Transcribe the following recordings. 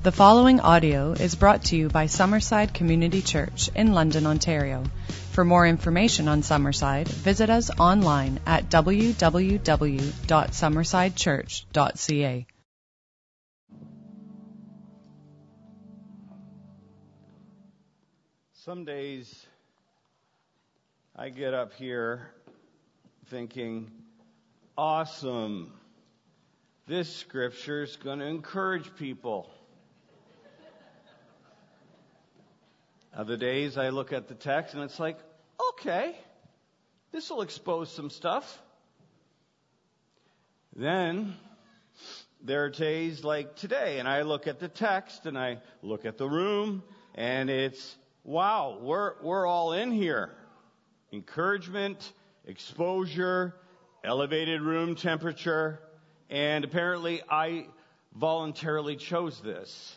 The following audio is brought to you by Summerside Community Church in London, Ontario. For more information on Summerside, visit us online at www.summersidechurch.ca. Some days I get up here thinking, awesome, this scripture is going to encourage people. Other days I look at the text and it's like, okay, this will expose some stuff. Then there are days like today and I look at the text and I look at the room and it's, wow, we're all in here. Encouragement, exposure, elevated room temperature, and apparently I voluntarily chose this.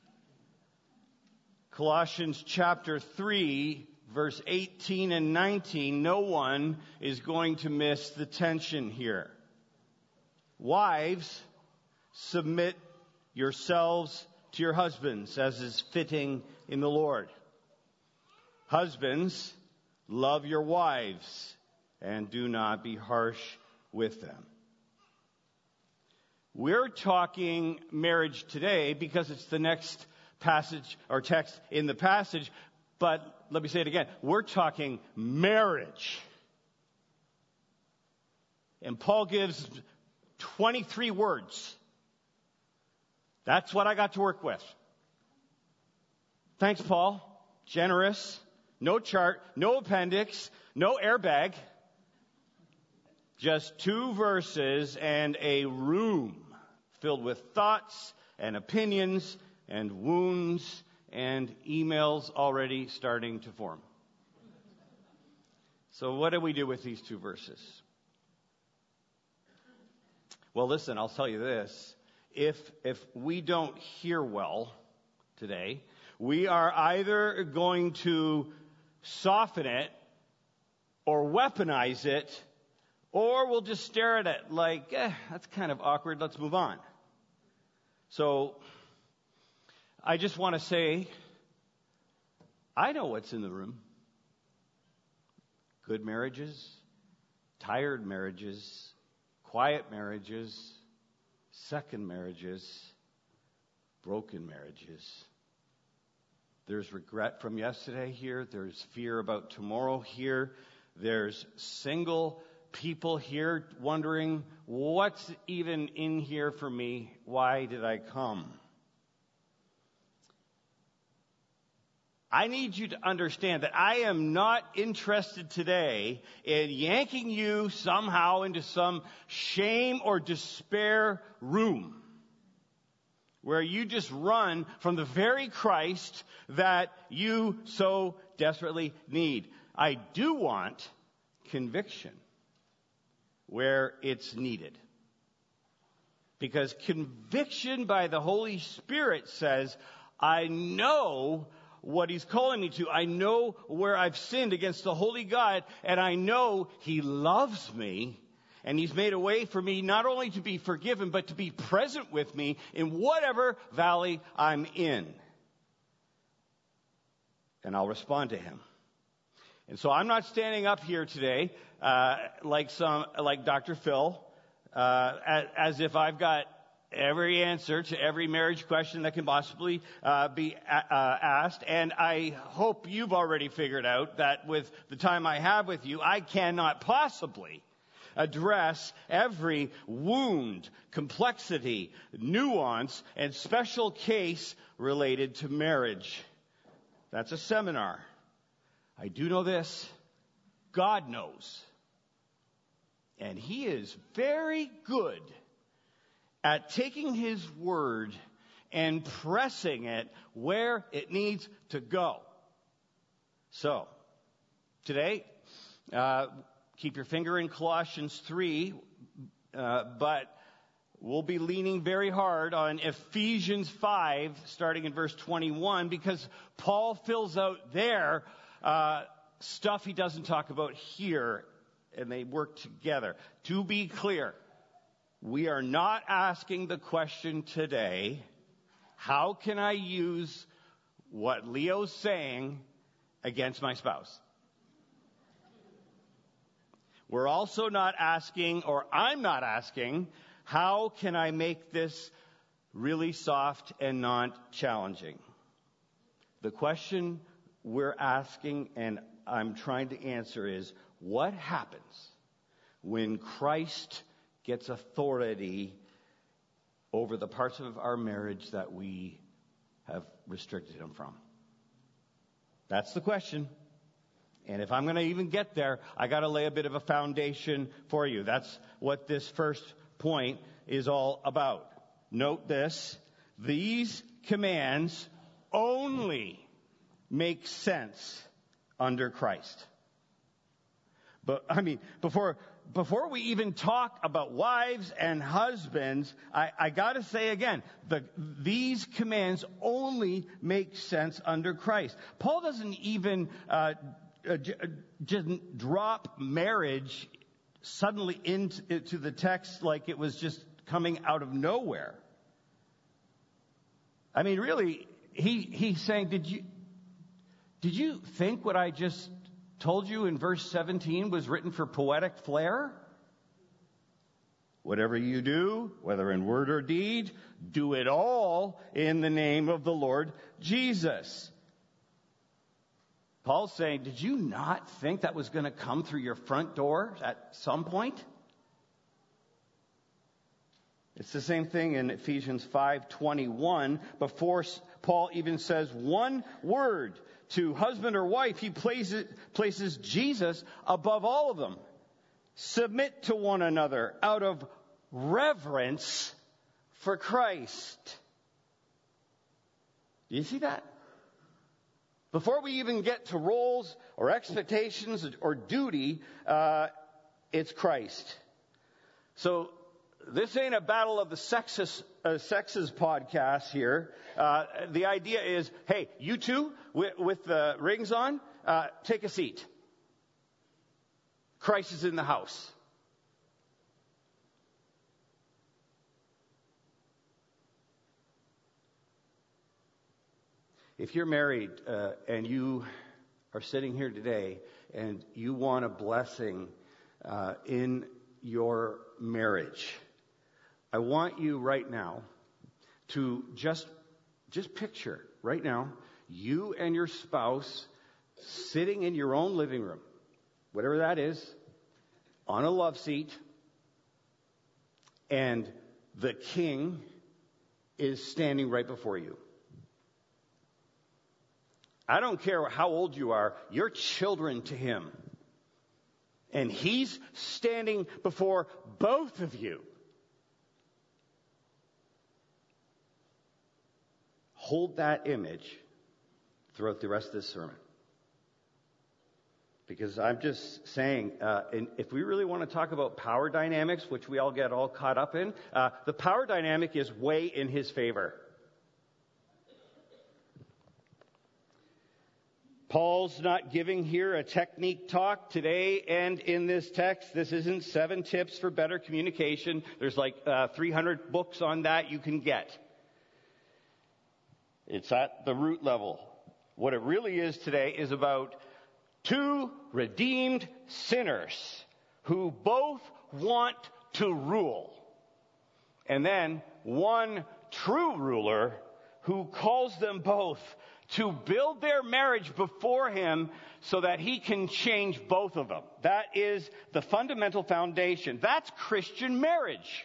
Colossians chapter 3, verse 18 and 19, no one is going to miss the tension here. Wives, submit yourselves to your husbands as is fitting in the Lord. Husbands, love your wives and do not be harsh with them. We're talking marriage today because it's the next passage or text in the passage, but let me say it again. We're talking marriage. And Paul gives 23 words. That's what I got to work with. Thanks, Paul. Generous. No chart, no appendix, no airbag. Just 2 verses and a room filled with thoughts and opinions and wounds and emails already starting to form. So what do we do with these 2 verses? Well, listen, I'll tell you this. If we don't hear well today, we are either going to soften it or weaponize it, or we'll just stare at it like, that's kind of awkward, let's move on. So I just want to say, I know what's in the room. Good marriages, tired marriages, quiet marriages, second marriages, broken marriages. There's regret from yesterday here. There's fear about tomorrow here. There's single people here wondering, what's even in here for me? Why did I come? I need you to understand that I am not interested today in yanking you somehow into some shame or despair room where you just run from the very Christ that you so desperately need. I do want conviction where it's needed. Because conviction by the Holy Spirit says, I know what He's calling me to. I know where I've sinned against the Holy God, and I know He loves me, and He's made a way for me not only to be forgiven, but to be present with me in whatever valley I'm in. And I'll respond to Him. And so I'm not standing up here today like Dr. Phil, as if I've got every answer to every marriage question that can possibly be asked. And I hope you've already figured out that with the time I have with you, I cannot possibly address every wound, complexity, nuance, and special case related to marriage. That's a seminar. I do know this. God knows. And He is very good at taking His word and pressing it where it needs to go. So, today, keep your finger in Colossians 3, but we'll be leaning very hard on Ephesians 5, starting in verse 21, because Paul fills out there stuff he doesn't talk about here, and they work together. To be clear, we are not asking the question today, how can I use what Leo's saying against my spouse? We're also not asking, or I'm not asking, how can I make this really soft and not challenging? The question we're asking and I'm trying to answer is, what happens when Christ gets authority over the parts of our marriage that we have restricted him from? That's the question. And if I'm going to even get there, I got to lay a bit of a foundation for you. That's what this first point is all about. Note this: these commands only make sense under Christ. But before we even talk about wives and husbands, I got to say again, these commands only make sense under Christ. Paul doesn't even just drop marriage suddenly into the text like it was just coming out of nowhere. I mean, really, he's saying, did you think what I just told you in verse 17 was written for poetic flair? Whatever you do, whether in word or deed, do it all in the name of the Lord Jesus. Paul's saying, did you not think that was going to come through your front door at some point? It's the same thing in Ephesians 5:21. Before Paul even says one word to husband or wife, he places Jesus above all of them. Submit to one another out of reverence for Christ. Do you see that? Before we even get to roles or expectations or duty, it's Christ. So this ain't a battle of the sexes podcast here. The idea is, hey, you two with the rings on, take a seat. Christ is in the house. If you're married and you are sitting here today and you want a blessing in your marriage, I want you right now to just picture right now you and your spouse sitting in your own living room, whatever that is, on a love seat, and the King is standing right before you. I don't care how old you are, you're children to him. And he's standing before both of you. Hold that image throughout the rest of this sermon. Because I'm just saying, and if we really want to talk about power dynamics, which we all get all caught up in, the power dynamic is way in his favor. Paul's not giving here a technique talk today and in this text. This isn't 7 tips for better communication. There's like 300 books on that you can get. It's at the root level. What it really is today is about 2 redeemed sinners who both want to rule. And then one true ruler who calls them both to build their marriage before him so that he can change both of them. That is the fundamental foundation. That's Christian marriage.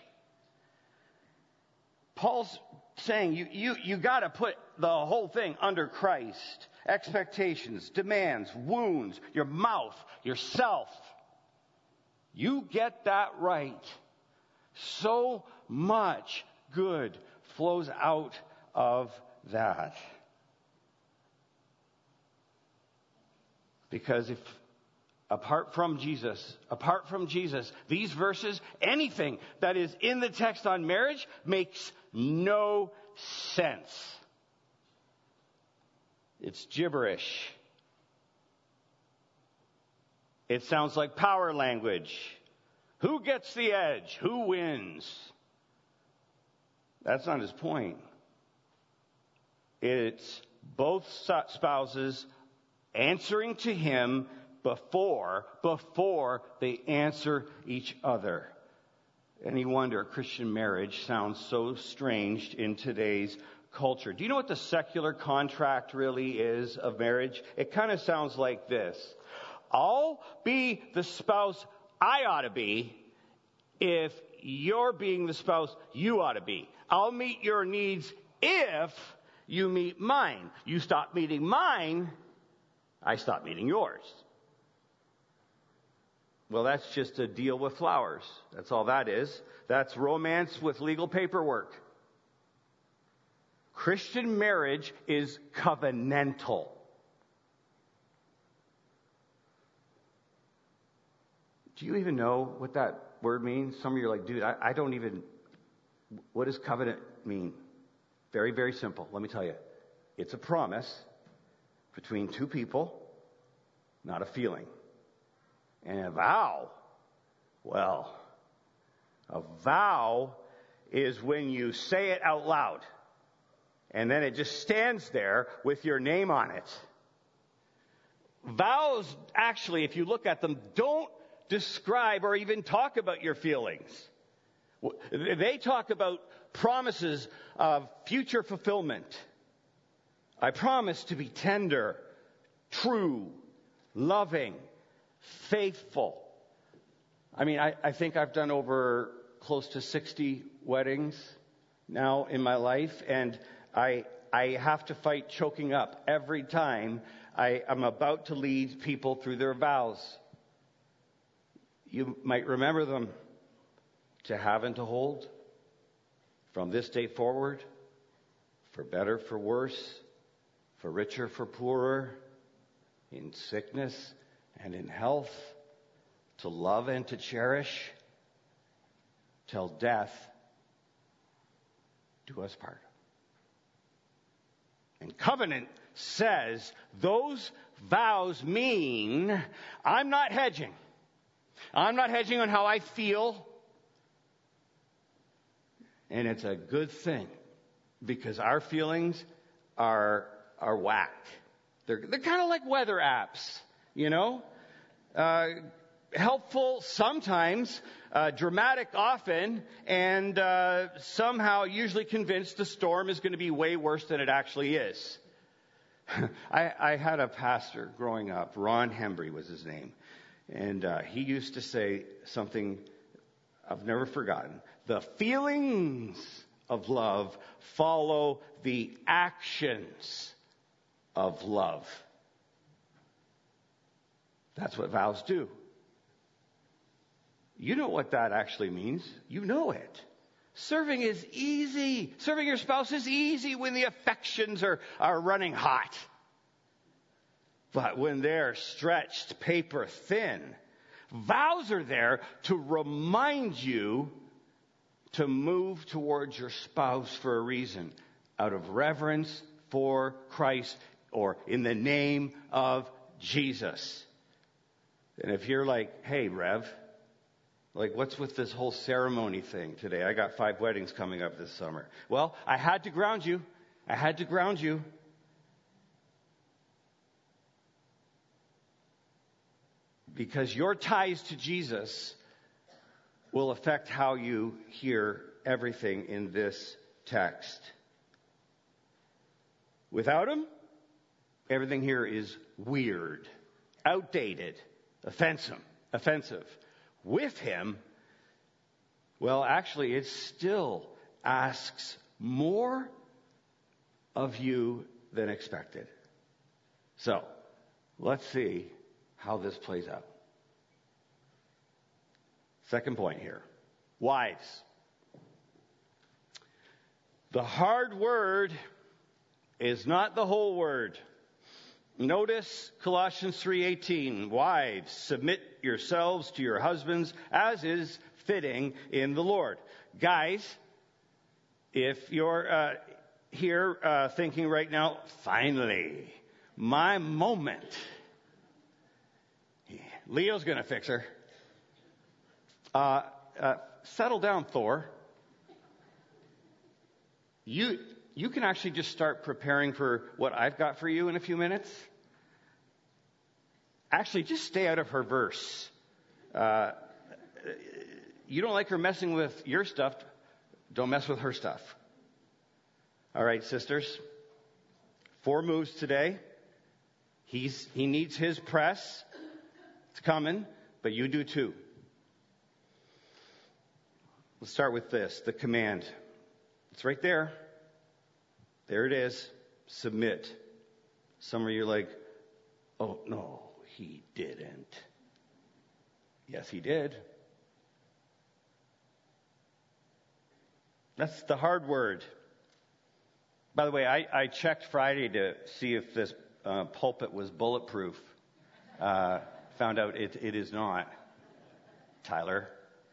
Paul's saying you got to put the whole thing under Christ. Expectations, demands, wounds, your mouth, yourself. You get that right. So much good flows out of that. Because if apart from Jesus, these verses, anything that is in the text on marriage makes no sense. It's gibberish. It sounds like power language. Who gets the edge? Who wins? That's not his point. It's both spouses answering to him before they answer each other. Any wonder a Christian marriage sounds so strange in today's culture. Do you know what the secular contract really is of marriage? It kind of sounds like this. I'll be the spouse I ought to be if you're being the spouse you ought to be. I'll meet your needs if you meet mine. You stop meeting mine, I stop meeting yours. Well, that's just a deal with flowers. That's all that is. That's romance with legal paperwork. Christian marriage is covenantal. Do you even know what that word means? Some of you are like, dude, I don't even... What does covenant mean? Very, very simple. Let me tell you. It's a promise between two people, not a feeling. And a vow, well, a vow is when you say it out loud. And then it just stands there with your name on it. Vows, actually, if you look at them, don't describe or even talk about your feelings. They talk about promises of future fulfillment. I promise to be tender, true, loving, faithful. I mean, I think I've done over close to 60 weddings now in my life, and I have to fight choking up every time I'm about to lead people through their vows. You might remember them: to have and to hold, from this day forward, for better, for worse, for richer, for poorer, in sickness and in health, to love and to cherish, till death do us part. And covenant says those vows mean I'm not hedging. I'm not hedging on how I feel. And it's a good thing, because our feelings are whack. They're kind of like weather apps, you know? Helpful sometimes, dramatic often, and somehow usually convinced the storm is going to be way worse than it actually is. I had a pastor growing up, Ron Hembry was his name, and he used to say something I've never forgotten. The feelings of love follow the actions of love. That's what vows do. You know what that actually means. You know it. Serving is easy. Serving your spouse is easy when the affections are running hot. But when they're stretched paper thin, vows are there to remind you to move towards your spouse for a reason. Out of reverence for Christ, or in the name of Jesus. And if you're like, hey, Rev, like, what's with this whole ceremony thing today? I got 5 weddings coming up this summer. Well, I had to ground you. I had to ground you. Because your ties to Jesus will affect how you hear everything in this text. Without him, everything here is weird, outdated, offensive. With him, well, actually, it still asks more of you than expected. So, let's see how this plays out. Second point here. Wives. The hard word is not the whole word. Notice Colossians 3:18. Wives, submit yourselves to your husbands as is fitting in the Lord. Guys, if you're here thinking right now, finally, my moment. Leo's going to fix her. Settle down, Thor. you can actually just start preparing for what I've got for you in a few minutes. Actually, just stay out of her verse. You don't like her messing with your stuff, don't mess with her stuff. All right, sisters. 4 moves today. He needs his press. It's coming, but you do too. Let's start with this, the command. It's right there. There it is. Submit. Some of you are like, oh, no, he didn't. Yes, he did. That's the hard word. By the way, I checked Friday to see if this pulpit was bulletproof. Found out it is not. Tyler.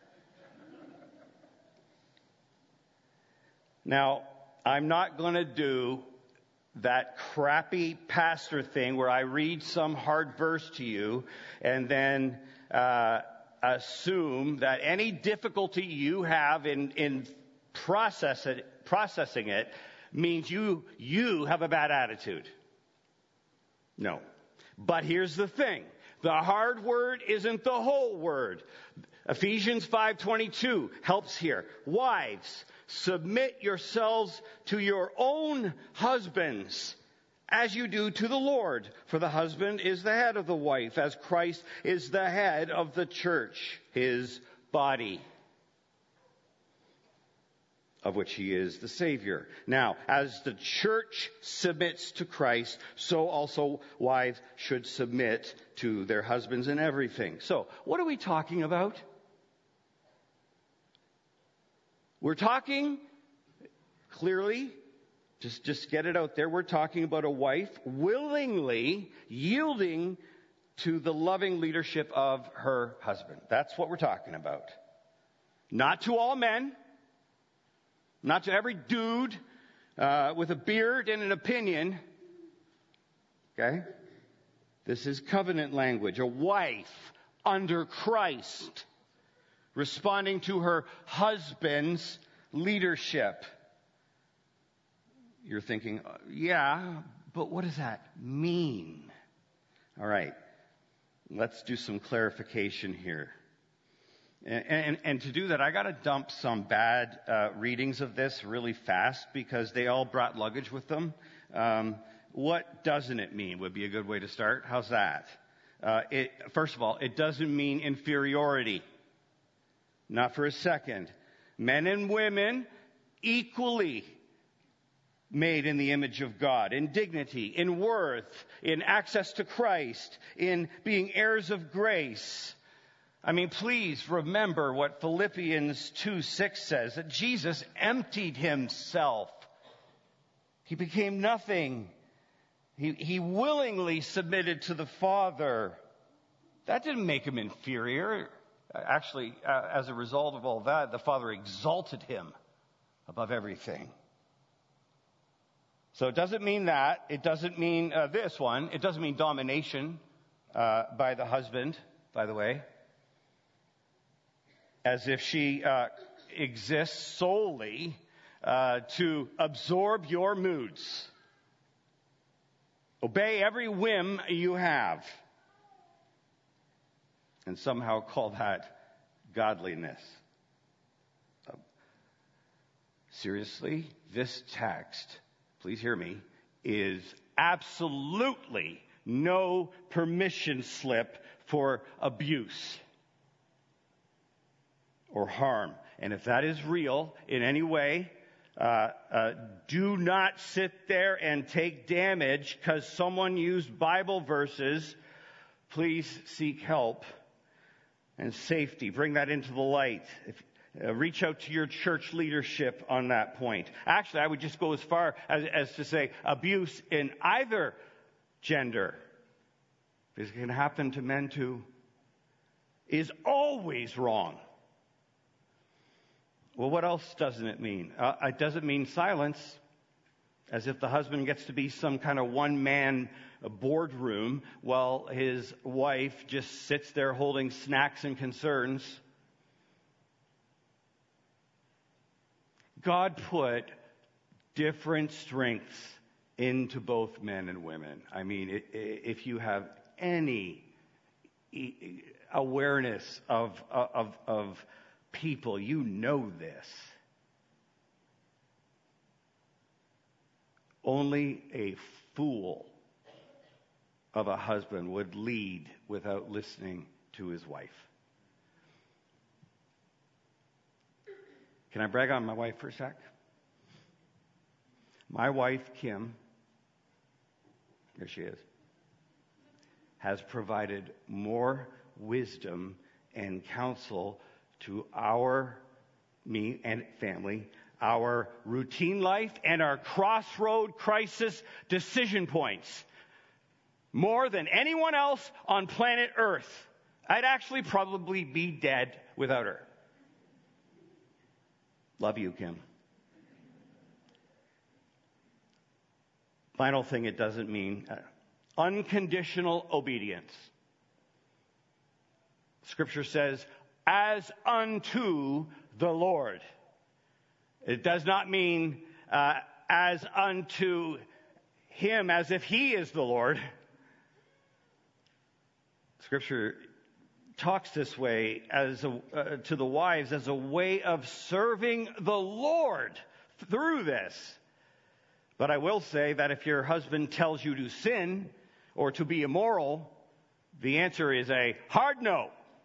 Now, I'm not going to do that crappy pastor thing where I read some hard verse to you and then assume that any difficulty you have in processing it means you have a bad attitude. No. But here's the thing. The hard word isn't the whole word. Ephesians 5:22 helps here. Wives, submit yourselves to your own husbands as you do to the Lord. For the husband is the head of the wife, as Christ is the head of the church, his body, of which he is the Savior. Now, as the church submits to Christ, so also wives should submit to their husbands in everything. So, what are we talking about? We're talking, clearly, just get it out there, we're talking about a wife willingly yielding to the loving leadership of her husband. That's what we're talking about. Not to all men. Not to every dude with a beard and an opinion. Okay? This is covenant language. A wife under Christ responding to her husband's leadership. You're thinking, yeah, but what does that mean? All right. Let's do some clarification here. And to do that, I got to dump some bad readings of this really fast because they all brought luggage with them. What doesn't it mean would be a good way to start. How's that? First of all, it doesn't mean inferiority. Not for a second. Men and women equally made in the image of God, in dignity, in worth, in access to Christ, in being heirs of grace. I mean, please remember what Philippians 2:6 says, that Jesus emptied himself. He became nothing. He willingly submitted to the Father. That didn't make him inferior. Actually, as a result of all that, the Father exalted him above everything. So it doesn't mean that. It doesn't mean this one. It doesn't mean domination by the husband, by the way. As if she exists solely to absorb your moods. Obey every whim you have. And somehow call that godliness. Seriously, this text, please hear me, is absolutely no permission slip for abuse or harm. And if that is real in any way, do not sit there and take damage because someone used Bible verses. Please seek help and safety. Bring that into the light. Reach out to your church leadership on that point. Actually, I would just go as far as to say abuse in either gender, because it can happen to men too, is always wrong. Well, what else doesn't it mean? It doesn't mean silence, as if the husband gets to be some kind of one-man boardroom while his wife just sits there holding snacks and concerns. God put different strengths into both men and women. I mean, if you have any awareness of people, you know this. Only a fool of a husband would lead without listening to his wife. Can I brag on my wife for a sec? My wife, Kim, here she is, has provided more wisdom and counsel to me and family, our routine life, and our crossroad crisis decision points, more than anyone else on planet Earth. I'd actually probably be dead without her. Love you, Kim. Final thing it doesn't mean, unconditional obedience. Scripture says, as unto the Lord. It does not mean as unto him, as if he is the Lord. Scripture talks this way to the wives as a way of serving the Lord through this. But I will say that if your husband tells you to sin or to be immoral, the answer is a hard no.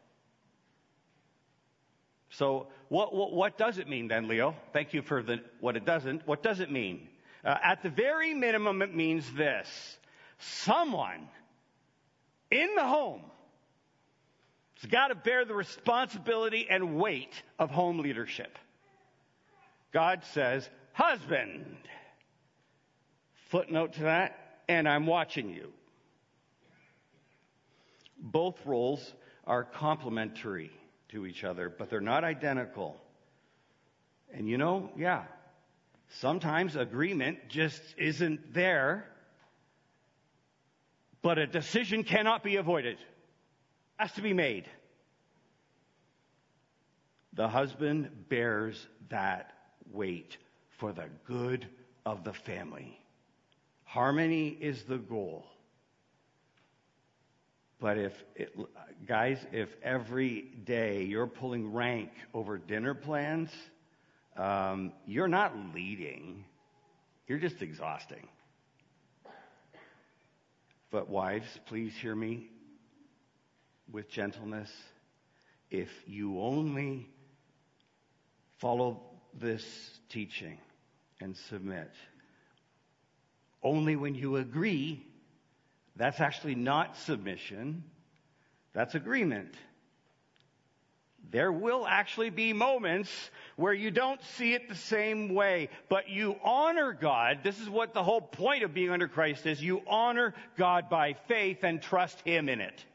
So what does it mean then, Leo? Thank you for what it doesn't. What does it mean? At the very minimum, it means this. Someone in the home has got to bear the responsibility and weight of home leadership. God says, husband. Footnote to that, and I'm watching you. Both roles are complementary to each other, but they're not identical. And sometimes agreement just isn't there, but a decision cannot be avoided. It has to be made. The husband bears that weight for the good of the family. Harmony is the goal. But if every day you're pulling rank over dinner plans, you're not leading. You're just exhausting. But wives, please hear me with gentleness. If you only follow this teaching and submit, only when you agree, that's actually not submission. That's agreement. There will actually be moments where you don't see it the same way, but you honor God. This is what the whole point of being under Christ is. You honor God by faith and trust Him in it.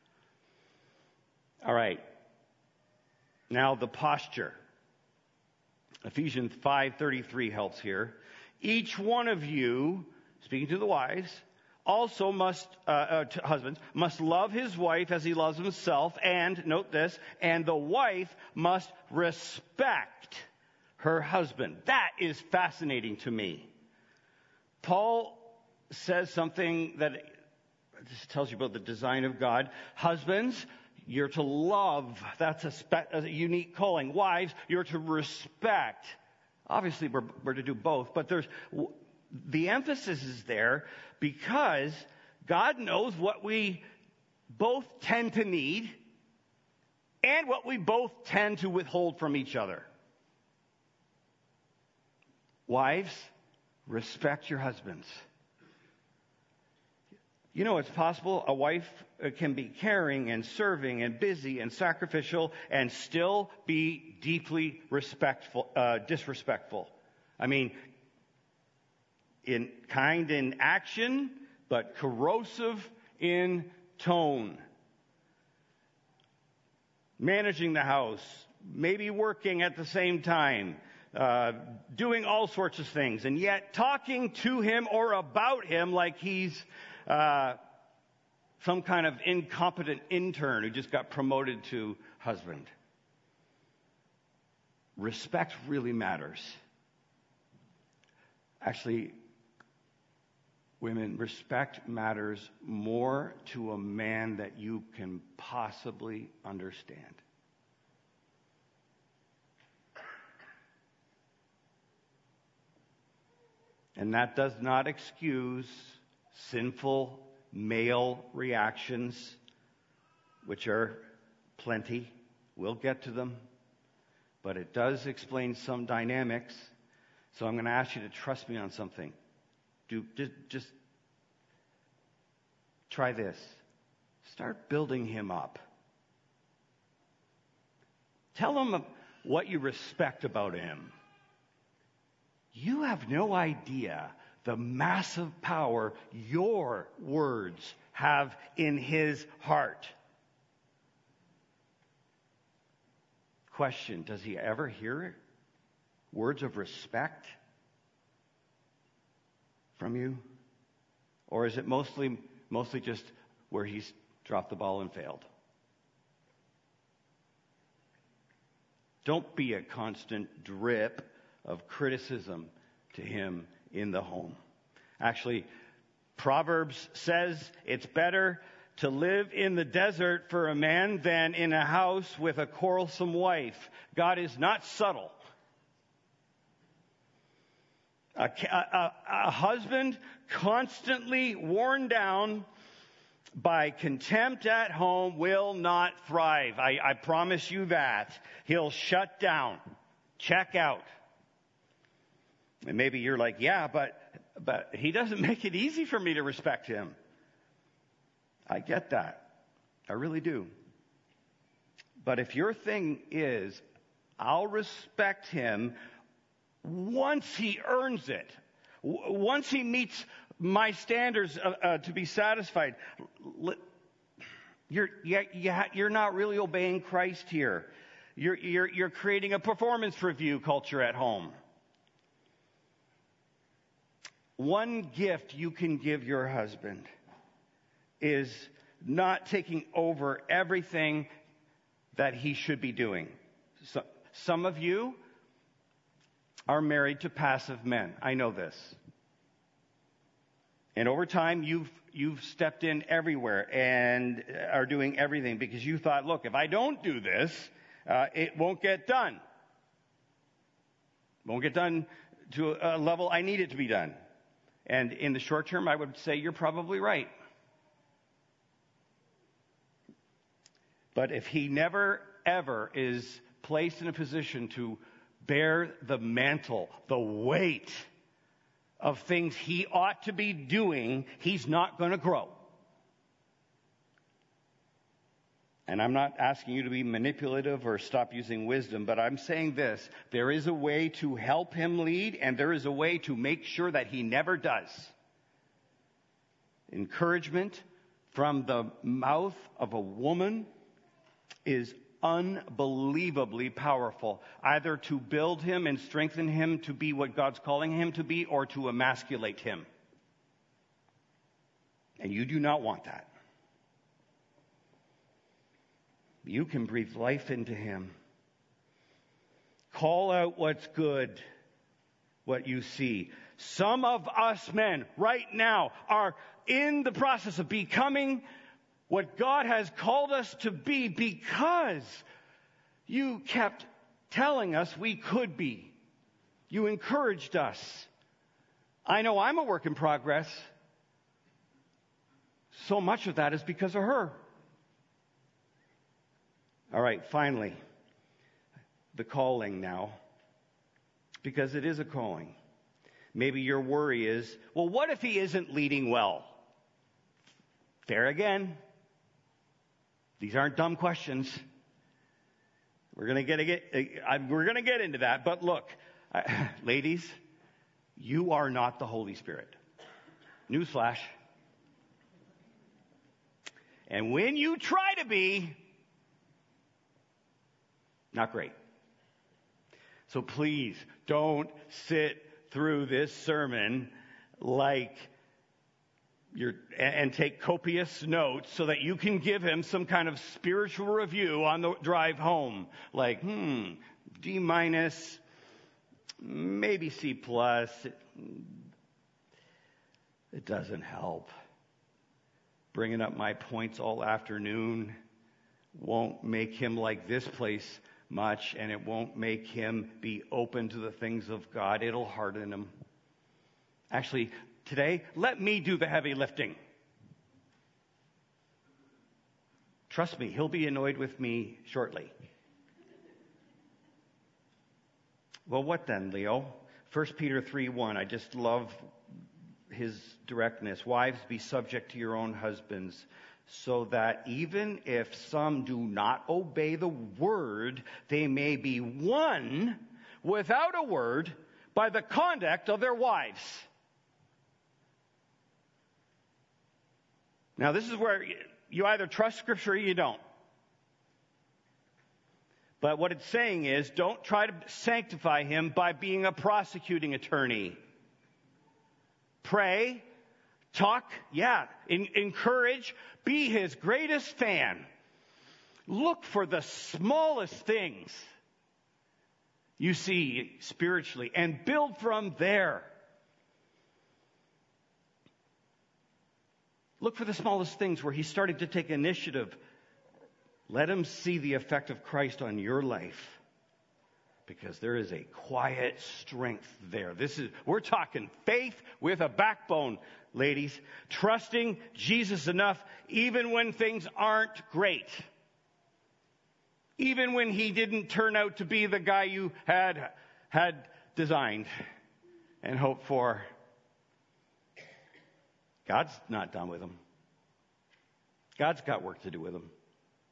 All right. Now the posture. Ephesians 5:33 helps here. Each one of you, speaking to the wives, also husbands, must love his wife as he loves himself, and, note this, and the wife must respect her husband. That is fascinating to me. Paul says something that just tells you about the design of God. Husbands, you're to love. That's a unique calling. Wives, you're to respect. Obviously, we're to do both, but the emphasis is there because God knows what we both tend to need and what we both tend to withhold from each other. Wives, respect your husbands. You know, it's possible a wife can be caring and serving and busy and sacrificial and still be deeply disrespectful. I mean, kind in action, but corrosive in tone. Managing the house, maybe working at the same time, doing all sorts of things, and yet talking to him or about him like he's some kind of incompetent intern who just got promoted to husband. Respect really matters. Actually, women, respect matters more to a man that you can possibly understand. And that does not excuse sinful male reactions, which are plenty. We'll get to them. But it does explain some dynamics. So I'm going to ask you to trust me on something. Just try this. Start building him up. Tell him what you respect about him. You have no idea the massive power your words have in his heart. Question, does he ever hear words of respect from you? Or is it mostly just where he's dropped the ball and failed? Don't be a constant drip of criticism to him in the home. Actually, Proverbs says it's better to live in the desert for a man than in a house with a quarrelsome wife. God is not subtle. A husband constantly worn down by contempt at home will not thrive. I promise you that. He'll shut down, check out. And maybe you're like, yeah, but he doesn't make it easy for me to respect him. I get that. I really do. But if your thing is, I'll respect him once he earns it, once he meets my standards to be satisfied, you're not really obeying Christ here. You're creating a performance review culture at home. One gift you can give your husband is not taking over everything that he should be doing. So, some of you are married to passive men. I know this. And over time, you've stepped in everywhere and are doing everything because you thought, look, if I don't do this, it won't get done. It won't get done to a level I need it to be done. And in the short term, I would say you're probably right. But if he never, ever is placed in a position to bear the mantle, the weight of things he ought to be doing, he's not going to grow. And I'm not asking you to be manipulative or stop using wisdom, but I'm saying this. There is a way to help him lead, and there is a way to make sure that he never does. Encouragement from the mouth of a woman is unbelievably powerful, either to build him and strengthen him to be what God's calling him to be, or to emasculate him. And you do not want that. You can breathe life into him. Call out what's good, what you see. Some of us men right now are in the process of becoming what God has called us to be because you kept telling us we could be. You encouraged us. I know I'm a work in progress. So much of that is because of her. All right, finally, the calling now, because it is a calling. Maybe your worry is, well, what if he isn't leading well? Fair again. These aren't dumb questions. We're going to get into that. But look, ladies, you are not the Holy Spirit. Newsflash. And when you try to be, not great. So please don't sit through this sermon and take copious notes so that you can give him some kind of spiritual review on the drive home. Like, D-, maybe C+, it doesn't help. Bringing up my points all afternoon won't make him like this place much, and it won't make him be open to the things of God. It'll harden him. Actually, today, let me do the heavy lifting. Trust me, he'll be annoyed with me shortly. Well, what then, Leo? 1 Peter 3:1. I just love his directness. Wives, be subject to your own husbands, so that even if some do not obey the word, they may be won without a word by the conduct of their wives. Now, this is where you either trust Scripture or you don't. But what it's saying is, don't try to sanctify him by being a prosecuting attorney. Pray, talk, encourage, be his greatest fan. Look for the smallest things you see spiritually and build from there. Look for the smallest things where he's starting to take initiative. Let him see the effect of Christ on your life. Because there is a quiet strength there. We're talking faith with a backbone, ladies. Trusting Jesus enough even when things aren't great. Even when he didn't turn out to be the guy you had designed and hoped for. God's not done with him. God's got work to do with him.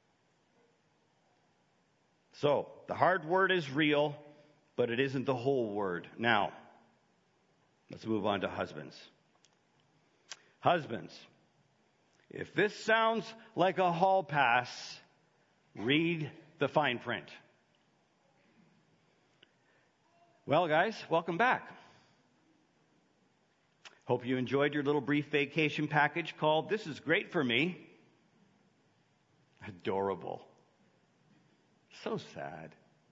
So, the hard word is real, but it isn't the whole word. Now, let's move on to husbands. Husbands, if this sounds like a hall pass, read the fine print. Well, guys, welcome back. Hope you enjoyed your little brief vacation package called This Is Great for Me. Adorable. So sad.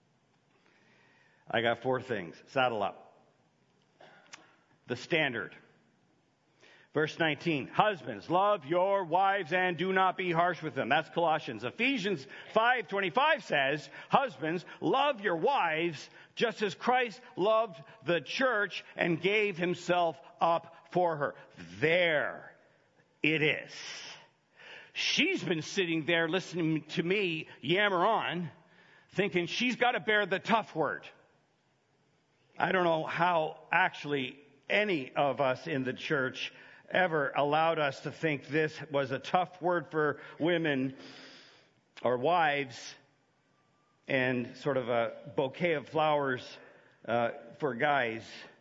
I got 4 things. Saddle up. The standard. Verse 19. Husbands, love your wives and do not be harsh with them. That's Colossians. Ephesians 5:25 says, husbands, love your wives just as Christ loved the church and gave himself up for her. There it is. She's been sitting there listening to me yammer on, thinking she's got to bear the tough word. I don't know how actually any of us in the church ever allowed us to think this was a tough word for women or wives and sort of a bouquet of flowers for guys.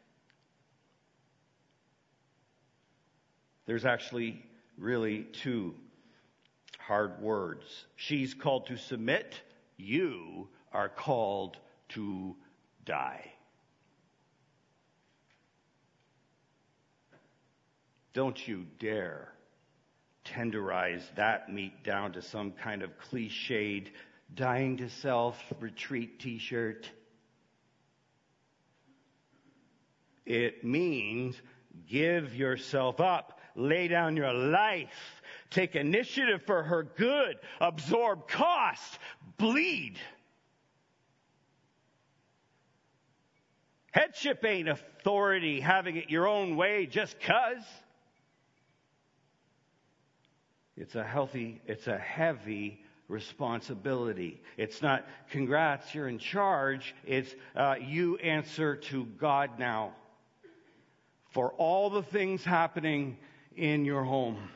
There's actually really 2 hard words. She's called to submit. You are called to die. Don't you dare tenderize that meat down to some kind of cliched dying to self retreat t-shirt. It means give yourself up, lay down your life, take initiative for her good, absorb cost, bleed. Headship ain't authority, having it your own way just 'cause. It's a heavy responsibility. It's not, congrats, you're in charge. It's, you answer to God now for all the things happening in your home.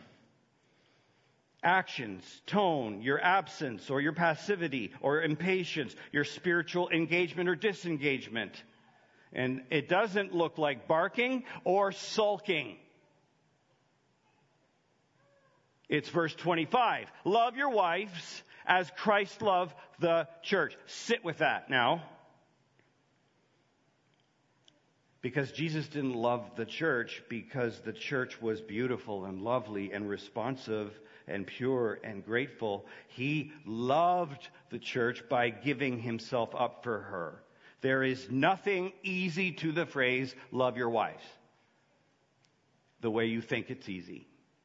Actions, tone, your absence or your passivity or impatience, your spiritual engagement or disengagement. And it doesn't look like barking or sulking. It's verse 25. Love your wives as Christ loved the church. Sit with that now. Because Jesus didn't love the church because the church was beautiful and lovely and responsive and pure and grateful. He loved the church by giving himself up for her. There is nothing easy to the phrase, love your wives. the way you think it's easy.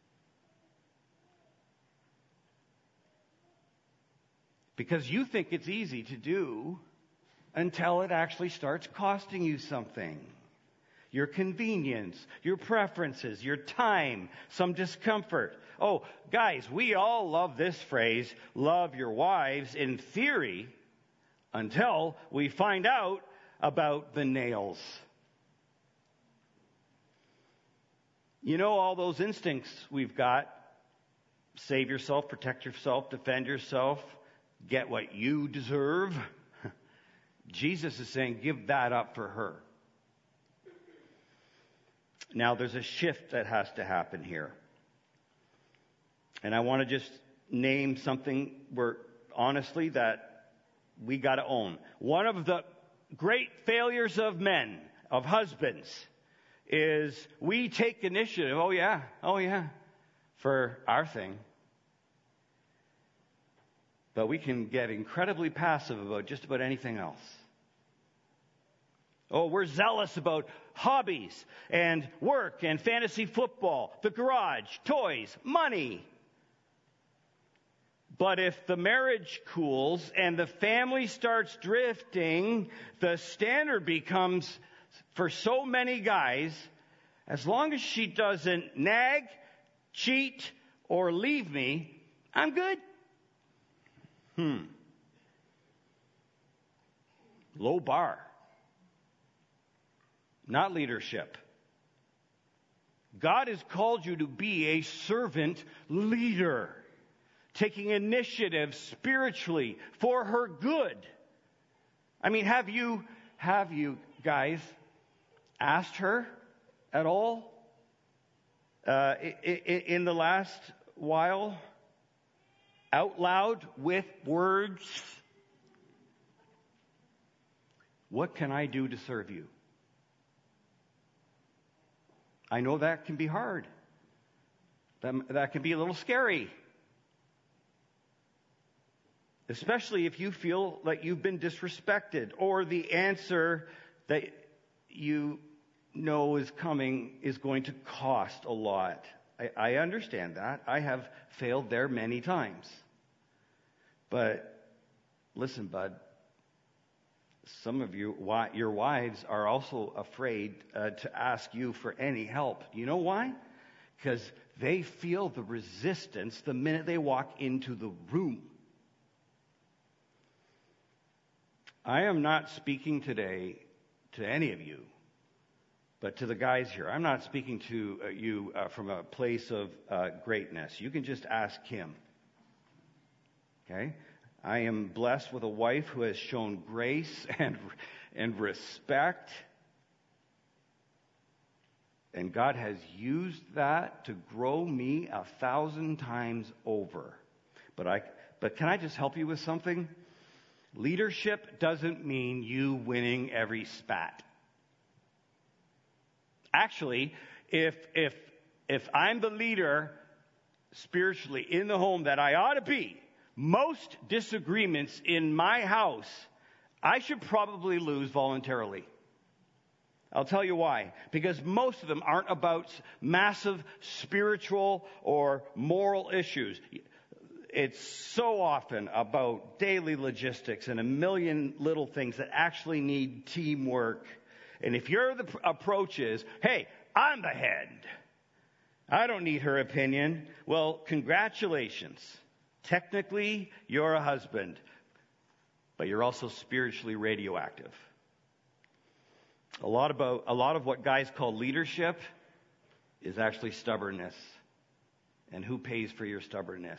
Because you think it's easy to do until it actually starts costing you something. Your convenience, your preferences, your time, some discomfort. Oh, guys, we all love this phrase, love your wives, in theory, until we find out about the nails. You know, all those instincts we've got, save yourself, protect yourself, defend yourself, get what you deserve. Jesus is saying, give that up for her. Now, there's a shift that has to happen here. And I want to just name something honestly, that we got to own. One of the great failures of men, of husbands, is we take initiative. Oh yeah, for our thing. But we can get incredibly passive about just about anything else. Oh, we're zealous about hobbies and work and fantasy football, the garage, toys, money. But if the marriage cools and the family starts drifting, the standard becomes, for so many guys, as long as she doesn't nag, cheat, or leave me, I'm good. Low bar. Not leadership. God has called you to be a servant leader, taking initiative spiritually for her good. I mean, have you guys asked her at all in the last while, out loud with words? What can I do to serve you? I know that can be hard. That can be a little scary. Especially if you feel like you've been disrespected, or the answer that you know is coming is going to cost a lot. I understand that. I have failed there many times. But listen, bud, some of you, your wives are also afraid to ask you for any help. You know why? Because they feel the resistance the minute they walk into the room. I am not speaking today to any of you, but to the guys here. I'm not speaking to you from a place of greatness. You can just ask him. Okay? I am blessed with a wife who has shown grace and respect. And God has used that to grow me 1,000 times over. But can I just help you with something? Leadership doesn't mean you winning every spat. Actually, if I'm the leader spiritually in the home that I ought to be, most disagreements in my house, I should probably lose voluntarily. I'll tell you why. Because most of them aren't about massive spiritual or moral issues. It's so often about daily logistics and a million little things that actually need teamwork. And if your approach is, hey, I'm the head, I don't need her opinion, well, congratulations. Technically, you're a husband, but you're also spiritually radioactive. A lot of what guys call leadership is actually stubbornness. And who pays for your stubbornness?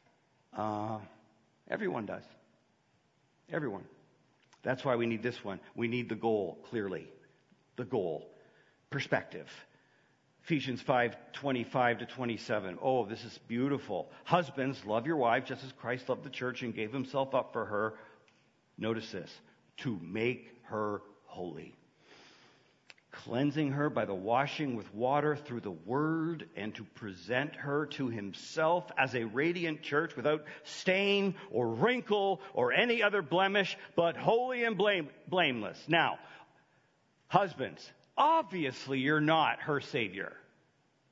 Everyone does. Everyone. That's why we need this one. We need the goal, clearly. The goal. Perspective. Ephesians 5:25-27. Oh, this is beautiful. Husbands, love your wives just as Christ loved the church and gave himself up for her. Notice this. To make her holy. Cleansing her by the washing with water through the word, and to present her to himself as a radiant church without stain or wrinkle or any other blemish, but holy and blameless. Now, husbands, obviously you're not her savior.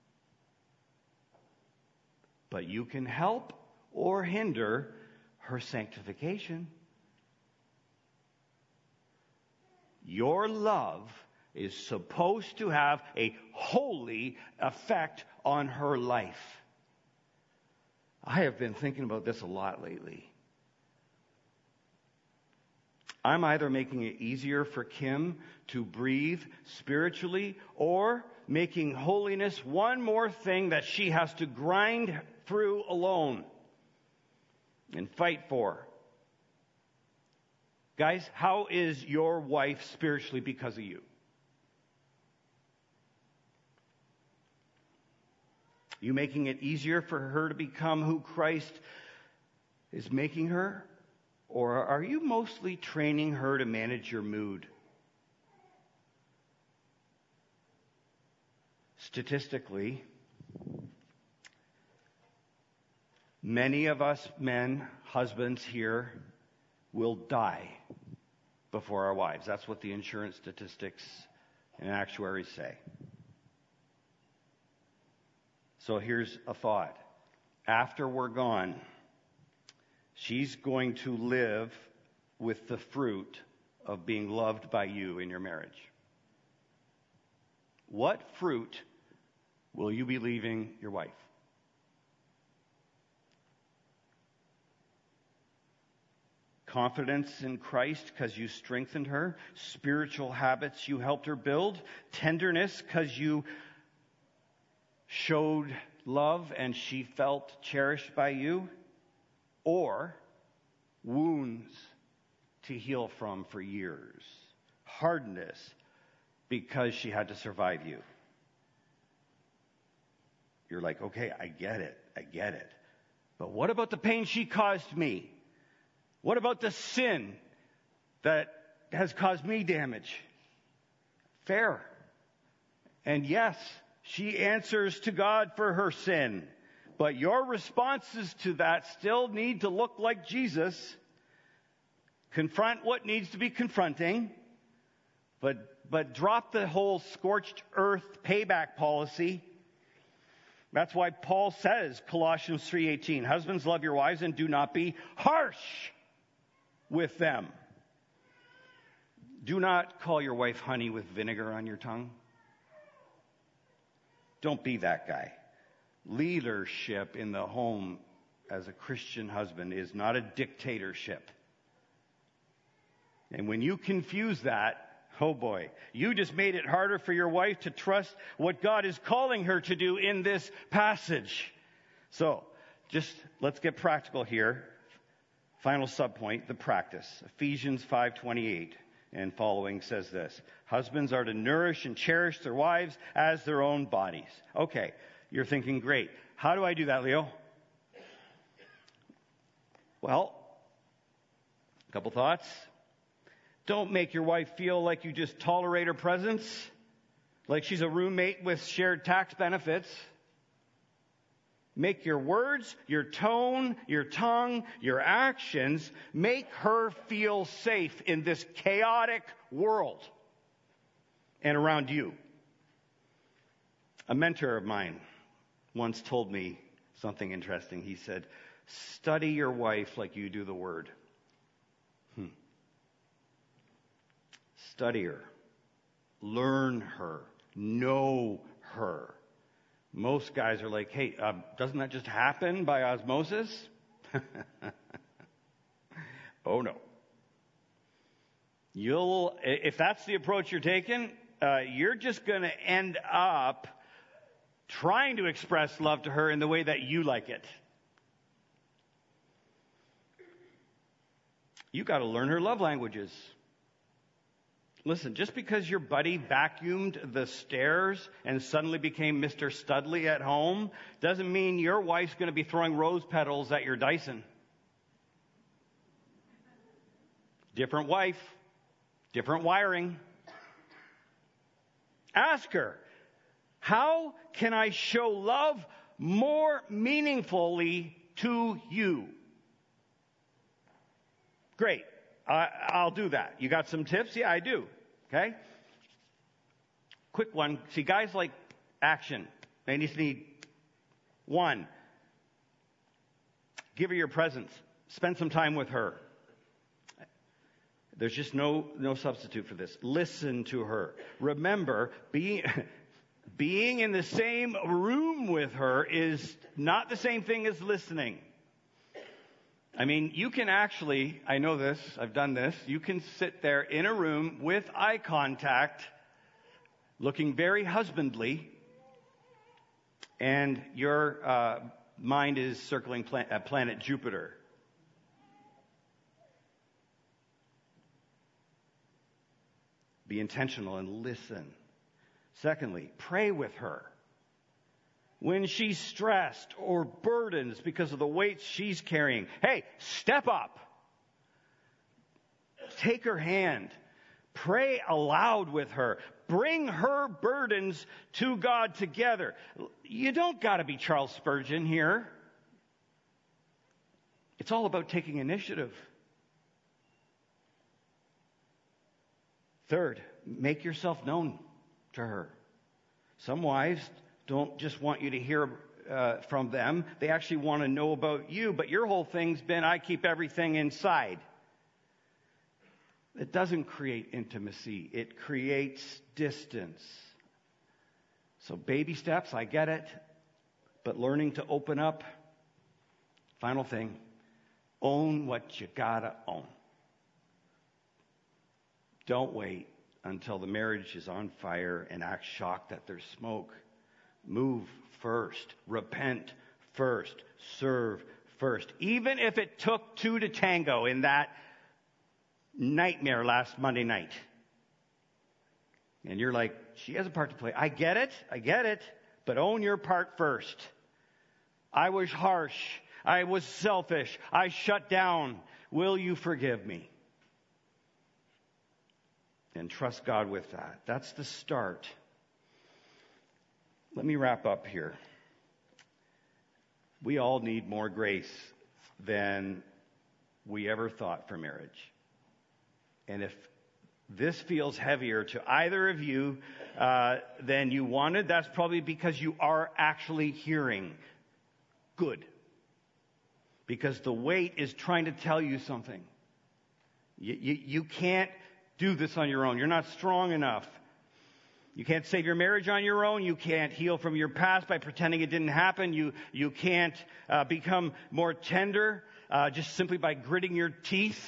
but you can help or hinder her sanctification. Your love is supposed to have a holy effect on her life. I have been thinking about this a lot lately. I'm either making it easier for Kim to breathe spiritually or making holiness one more thing that she has to grind through alone and fight for. Guys, how is your wife spiritually because of you? You making it easier for her to become who Christ is making her? Or are you mostly training her to manage your mood? Statistically, many of us men, husbands here, will die before our wives. That's what the insurance statistics and actuaries say. So here's a thought. After we're gone, she's going to live with the fruit of being loved by you in your marriage. What fruit will you be leaving your wife? Confidence in Christ because you strengthened her. Spiritual habits you helped her build. Tenderness because you showed love and she felt cherished by you. Or wounds to heal from for years. Hardness because she had to survive you. You're like, okay, I get it. But what about the pain she caused me? What about the sin that has caused me damage? Fair. And yes, she answers to God for her sin. But your responses to that still need to look like Jesus. Confront what needs to be confronting. But drop the whole scorched earth payback policy. That's why Paul says, Colossians 3:18, husbands, love your wives and do not be harsh with them. Do not call your wife honey with vinegar on your tongue. Don't be that guy. Leadership in the home as a Christian husband is not a dictatorship. And when you confuse that, oh boy, you just made it harder for your wife to trust what God is calling her to do in this passage. So, just let's get practical here. Final subpoint, the practice. Ephesians 5:28 and following says this. Husbands are to nourish and cherish their wives as their own bodies. Okay, you're thinking, great. How do I do that, Leo? Well, a couple thoughts. Don't make your wife feel like you just tolerate her presence, like she's a roommate with shared tax benefits. Make your words, your tone, your tongue, your actions, make her feel safe in this chaotic world and around you. A mentor of mine once told me something interesting. He said, study your wife like you do the Word. Study her. Learn her. Know her. Most guys are like, hey, doesn't that just happen by osmosis? Oh, no. If that's the approach you're taking, you're just going to end up trying to express love to her in the way that you like it. You got to learn her love languages. Listen, just because your buddy vacuumed the stairs and suddenly became Mr. Studley at home doesn't mean your wife's going to be throwing rose petals at your Dyson. Different wife, different wiring. Ask her, how can I show love more meaningfully to you? Great. I'll do that. You got some tips? Yeah, I do. Okay? Quick one. See, guys like action. They just need 1. Give her your presence. Spend some time with her. There's just no substitute for this. Listen to her. Remember, being in the same room with her is not the same thing as listening. I mean, you can actually, I know this, I've done this, you can sit there in a room with eye contact, looking very husbandly, and your mind is circling planet Jupiter. Be intentional and listen. Secondly, pray with her. When she's stressed or burdened because of the weights she's carrying, hey, step up. Take her hand. Pray aloud with her. Bring her burdens to God together. You don't got to be Charles Spurgeon here. It's all about taking initiative. Third, make yourself known to her. Some wives don't just want you to hear from them. They actually want to know about you. But your whole thing's been, I keep everything inside. It doesn't create intimacy. It creates distance. So baby steps, I get it. But learning to open up. Final thing, own what you gotta own. Don't wait until the marriage is on fire and act shocked that there's smoke. Move first. Repent first. Serve first. Even if it took two to tango in that nightmare last Monday night. And you're like, she has a part to play. I get it. But own your part first. I was harsh. I was selfish. I shut down. Will you forgive me? And trust God with that. That's the start. Let me wrap up here. We all need more grace than we ever thought for marriage. And if this feels heavier to either of you than you wanted, that's probably because you are actually hearing. Good. Because the weight is trying to tell you something. You can't do this on your own. You're not strong enough. You can't save your marriage on your own. You can't heal from your past by pretending it didn't happen. You can't become more tender just simply by gritting your teeth.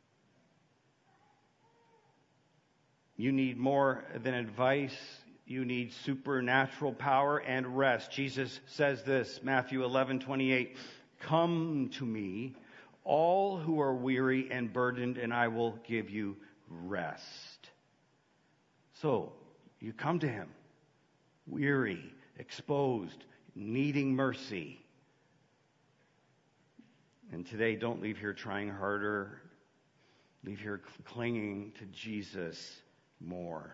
You need more than advice. You need supernatural power and rest. Jesus says this, Matthew 11:28, "Come to me, all who are weary and burdened, and I will give you rest." So, you come to him, weary, exposed, needing mercy. And today, don't leave here trying harder. Leave here clinging to Jesus more.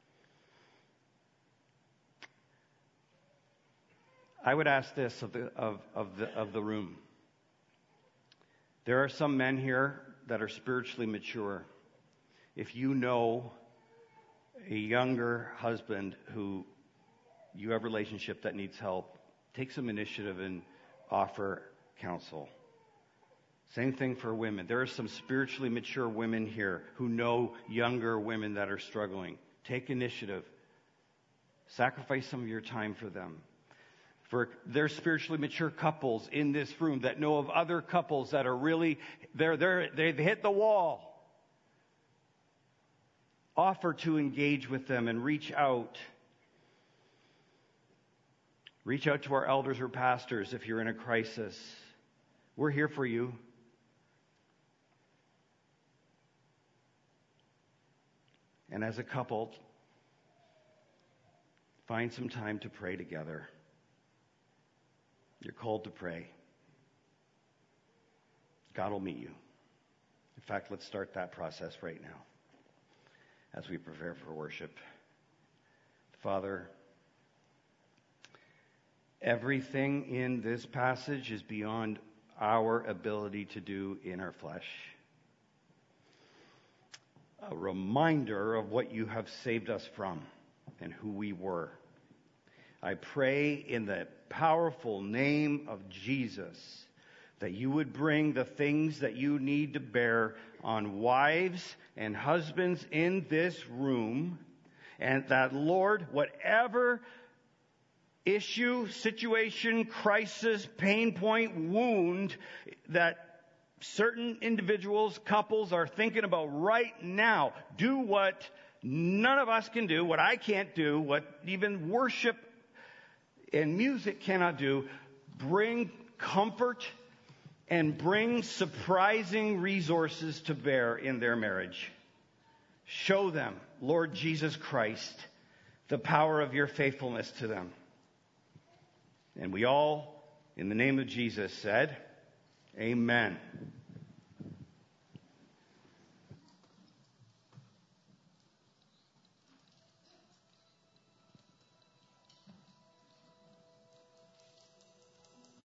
I would ask this of the room. There are some men here that are spiritually mature. If you know a younger husband who you have a relationship that needs help, take some initiative and offer counsel. Same thing for women. There are some spiritually mature women here who know younger women that are struggling. Take initiative. Sacrifice some of your time for them. For there's spiritually mature couples in this room that know of other couples that are really, they've hit the wall. Offer to engage with them and reach out. Reach out to our elders or pastors if you're in a crisis. We're here for you. And as a couple, find some time to pray together. You're called to pray. God will meet you. In fact, let's start that process right now as we prepare for worship. Father, everything in this passage is beyond our ability to do in our flesh. A reminder of what you have saved us from and who we were. I pray in the powerful name of Jesus that you would bring the things that you need to bear on wives and husbands in this room, and that, Lord, whatever issue, situation, crisis, pain point, wound that certain individuals, couples are thinking about right now, do what none of us can do, what I can't do, what even worship and music cannot do. Bring comfort and bring surprising resources to bear in their marriage. Show them, Lord Jesus Christ, the power of your faithfulness to them. And we all, in the name of Jesus, said, Amen.